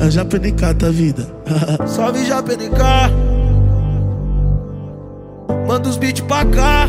É o JPNK da vida. Salve JPNK. Manda os beats pra cá.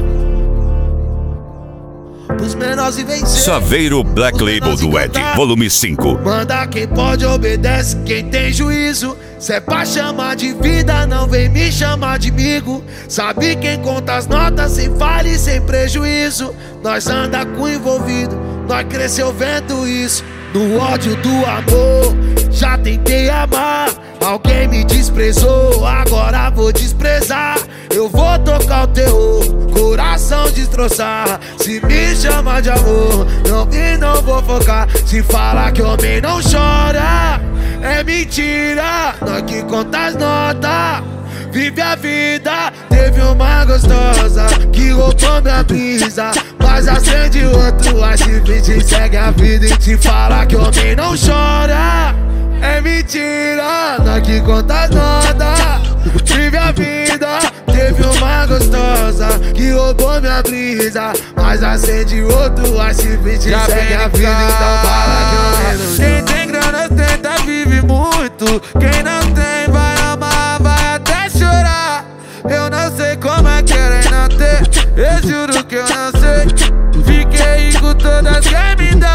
Pros menores e vencer. Saveiro Black Label do Ed, volume 5. Manda quem pode, obedece quem tem juízo. Se é pra chamar de vida, não vem me chamar de amigo. Sabe quem conta as notas sem falha e sem prejuízo. Nós anda com envolvido, nós cresceu vendo isso. No ódio do amor, já tentei amar. Alguém me desprezou, agora vou desprezar. Eu vou tocar o terror, coração destroçar. Se me chama de amor, não vou focar. Se falar que homem não chora, é mentira. Nós que conta as notas, vive a vida. Teve uma gostosa que roubou minha brisa, mas acende outro, a chifre segue a vida. E te falar que homem não chora, é mentira. Nós que conta as notas, vive a vida. Teve uma gostosa que roubou minha brisa, mas acende outro, a chifre segue a vida. Então fala que homem não chora. Quem tem grana tenta, vive muito. Quem não tem vai amar, vai até chorar. Eu não sei como é querer não ter, eu juro que eu não sei. Fiquei com todas que me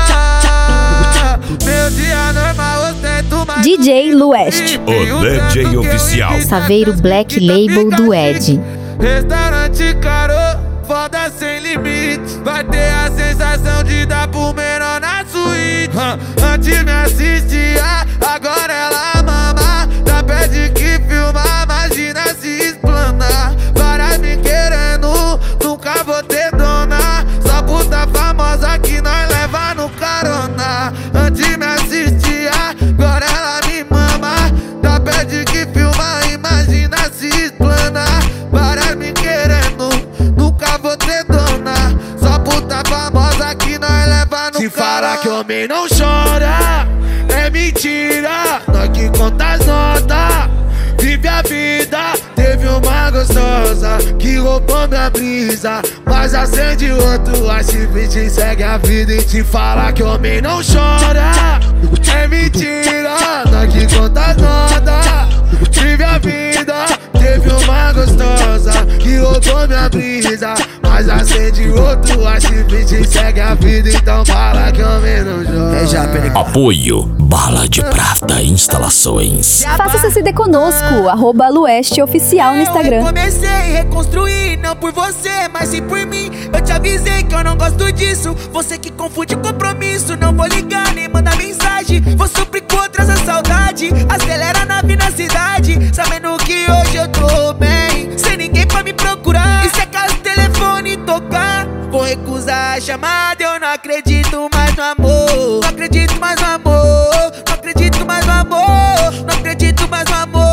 dá. Meu dia normal eu tento mais. DJ Lueste, O DJ oficial. Saveiro Black Label do Ed. Restaurante caro, foda sem limite. Vai ter a sensação de dar pro menor na suíte. Antes me assistia, agora ela mama. Tá pede que filmar, imagina se explanar. Para me querendo, nunca vou ter dona. Só puta famosa que nós leva no carona. Antes me assistia, agora ela me mama. Tá pede que filmar, imagina se explanar. Para me querendo, nunca vou ter dona. Só puta famosa que nós leva no Se falar que homem não chora, é mentira. Nós que conta as notas, vive a vida. Teve uma gostosa que roubou minha brisa, mas acende outro, a chifre segue a vida. E te falar que homem não chora, é mentira. Nós que conta as notas, vive a vida. Teve uma gostosa que roubou minha brisa, mas acende outro, a chifre segue a vida. Então fala que homem não chora. Apoio Bala de Prata Instalações. Faça seu CD conosco, @Lueste Oficial no Instagram. Eu comecei a reconstruir, não por você, mas sim por mim. Eu te avisei que eu não gosto disso. Você que confunde compromisso, não vou ligar nem mandar mensagem. Vou suprir contra essa saudade, acelera a nave na cidade, sabendo que hoje eu tô bem, sem ninguém pra me procurar. E se acaso o telefone tocar, vou recusar a chamada. Eu não acredito mais no amor, não acredito mais no amor, não acredito mais no amor, não acredito mais no amor.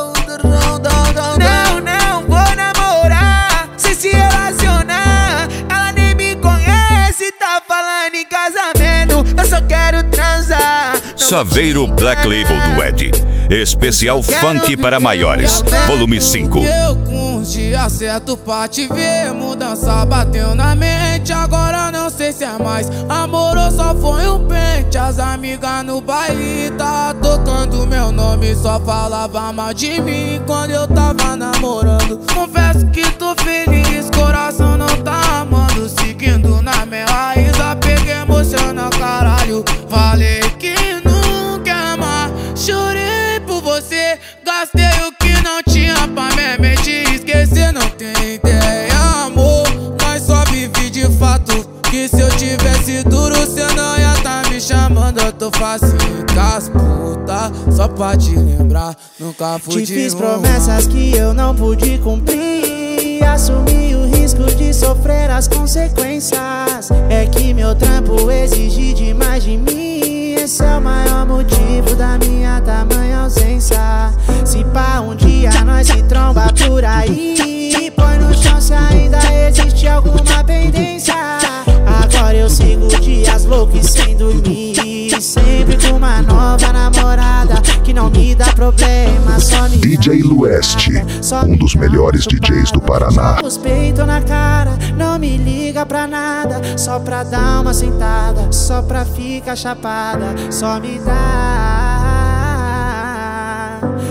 Não vou namorar, sem se relacionar. Ela nem me conhece, tá falando em casamento. Eu só quero transar. Saveiro Black Label do Ed, especial funk para maiores, volume 5. Eu com os dias certo pra te ver, mudança bateu na mente. Agora não sei se é mais amor ou só foi um pente. As amigas no baile tá tocando meu nome, só falava mal de mim quando eu tava namorando. Confesso que tô feliz, coração não tá amando. Seguindo na minha raiz, apego emocional, caralho. Falei que não quer amar, chorei por você, gastei o que não tinha pra minha mente esquecer. Não tem ideia, amor, mas só vivi de fato. Que se eu tivesse duro, cê não ia tá me chamando. Eu tô facinho com as puta, só pra te lembrar, nunca fui te fiz promessas que eu não pude cumprir, assumi o risco de sofrer as consequências. É que meu trampo exige demais de mim, esse é o maior motivo da minha tamanha ausência. Se pá um dia nós se tromba por aí, põe no chão se ainda existe alguma pendência. Agora eu sigo dias loucos e sem dormir, sempre com uma nova namorada que não me dá problema, só me DJ Lueste, um dos melhores DJs do Paraná. Os peitos na cara, não me liga pra nada, só pra dar uma sentada, só pra ficar chapada, só me dá.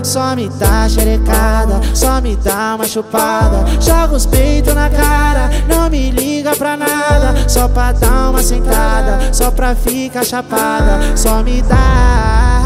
Só me dá xerecada, só me dá uma chupada. Joga os peitos na cara, não me liga pra nada. Só pra dar uma sentada, só pra ficar chapada. Só me dá.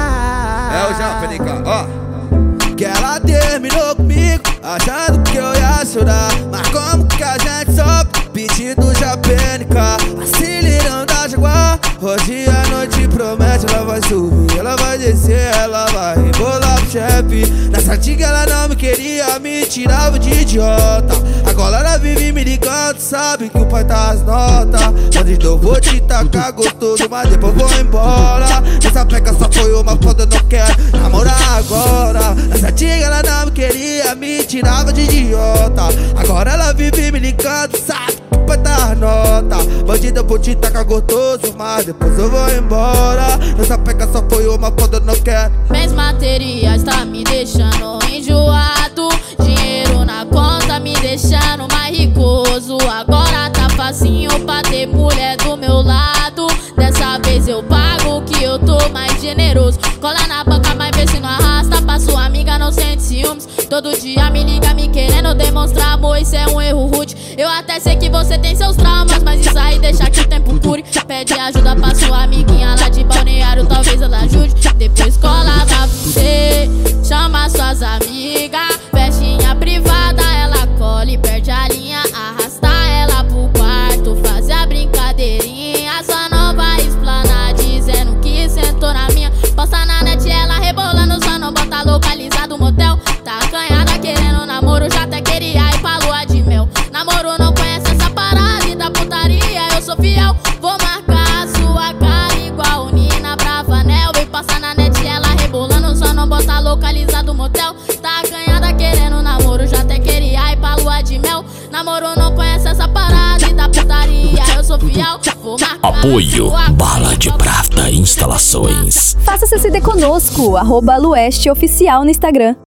É o Japerica, ó. Que ela terminou comigo, achando que eu ia chorar. Mas como que a gente sobe? Pedido Japerica, acelerando a Jaguar. Hoje a noite promete, ela vai subir, ela vai descer, ela vai rebolar pro chefe. Nessa antiga ela não me queria, me tirava de idiota. Agora ela vive me ligando, sabe que o pai tá as notas. Bandido, eu vou te tacar gostoso, mas depois vou embora. Essa peca só foi uma foda, eu não quero namorar agora. Nessa antiga ela não me queria, me tirava de idiota. Agora ela vive me ligando, sabe que o pai tá as notas. Bandido, eu vou te tacar gostoso, mas depois eu vou embora. Essa peca só foi uma foda, eu não quero. Bens materiais tá me deixando enjoado. Dinheiro na conta me deixando mais ricoso. Agora tá facinho pra ter mulher do meu lado. Dessa vez eu pago que eu tô mais generoso. Cola na banca, mas vê se não arrasta. Pra sua amiga não sente ciúmes. Todo dia me liga me querendo demonstrar amor, isso é um erro rude. Eu até sei que você tem seus traumas, mas isso aí deixa que o tempo cure. Pede ajuda pra sua amiguinha lá de Balneário, talvez ela ajude. Depois cola pra você, chama suas amigas. Festinha privada, ela cola e perde a linha. Arrasta ela pro quarto, fazer a brincadeirinha. Só não vai explanar dizendo que sentou na minha. Posta na net ela rebolando, só não bota localizado o motel. Tá acanhada querendo namoro, já até queria ir pra lua de mel. Namoro não conhece essa parada e da putaria, eu sou fiel. Vou marcar a sua cara igual Nina Bravanel. Vem passar na net ela rebolando, só não bota localizado o motel. Tá acanhada querendo namoro, já até queria ir pra lua de mel. Namoro não conhece essa parada e da putaria, eu sou fiel. Vou marcar apoio Bala de Prata Instalações. Faça seu CD conosco, @Lueste Oficial no Instagram.